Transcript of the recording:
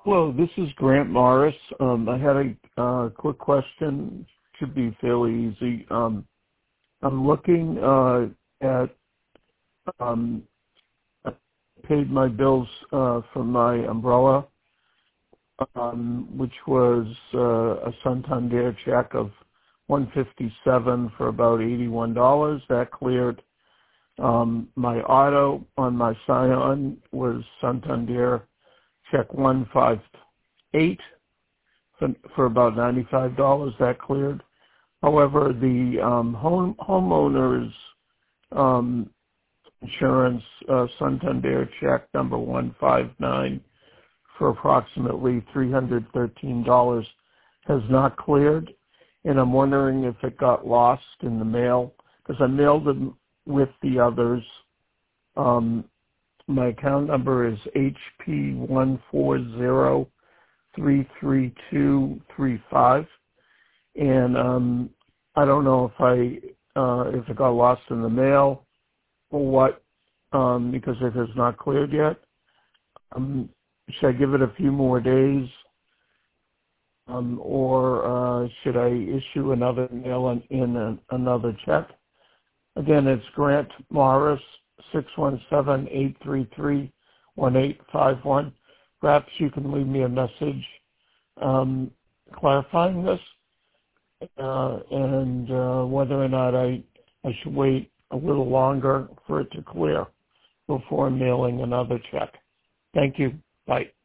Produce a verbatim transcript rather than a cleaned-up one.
Hello, this is Grant Morris. Um, I had a uh, quick question. Should be fairly easy. Um, I'm looking uh, at um, I paid my bills uh, for my umbrella, um, which was uh, a Santander check of one hundred fifty-seven dollars for about eighty-one dollars. That cleared. Um, my auto on my Scion was Santander check one fifty-eight for, for about ninety-five dollars. That cleared. However, the um, home homeowners um, insurance uh, Santander check number one five nine for approximately three hundred thirteen dollars has not cleared, and I'm wondering if it got lost in the mail because I mailed them with the others. Um, my account number is H P one four zero three three two three five, and um, I don't know if I uh, if it got lost in the mail or what, um, because it has not cleared yet. Um, should I give it a few more days, um, or uh, should I issue another mail in, in a, another check? Again, it's Grant Morris, six one seven, eight three three, one eight five one. Perhaps you can leave me a message um, clarifying this uh, and uh, whether or not I, I should wait a little longer for it to clear before mailing another check. Thank you. Bye.